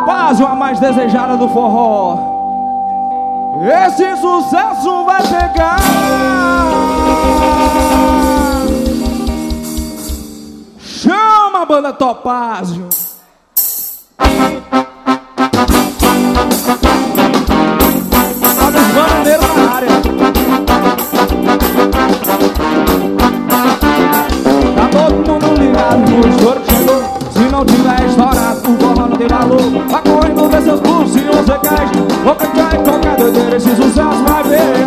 Topázio, a mais desejada do forró. Esse sucesso vai pegar. Chama a banda Topázio. Olha os bananeiros na área. Tá todo mundo ligado no estouro que chegou. Se não tiver estourado, o forró não tem valor. Vai correndo ver seus blues, se você cai. Vou pegar em qualquer doideira, esse sucesso vai ver.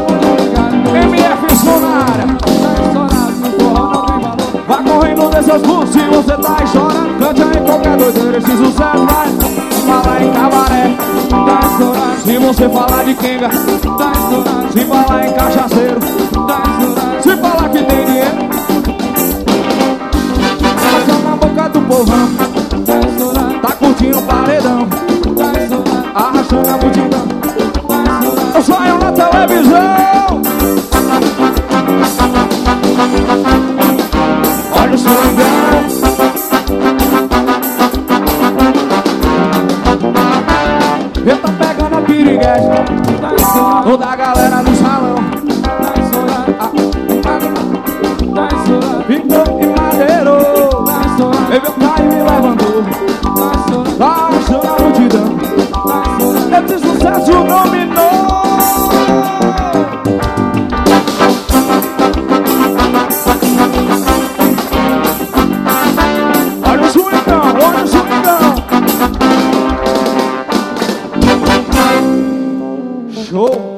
MF Som na área. Tá estourado, o forró não tem valor. Vai correndo ver seus blues, se você tá estourando. Cante em qualquer doideira, esse sucesso vai. Falar em cabaré, tá estourado. Se você falar de quenga, tá estourado. Se falar em cachaceiro, tá estourado. Se falar que tem dinheiro, passa na boca do povão, tá estourado. Tá curtindo o paredão, tá estourado. Arrastando a multidão, tá estourado. Eu saio na televisão. Olha o swingão. Eu tô pegando a piriguete, toda a galera no salão, Victor e Madeiro, bebeu pai e me levantou, tá achando a multidão, esse sucesso dominou. Olha o swingão, olha o swingão. Show!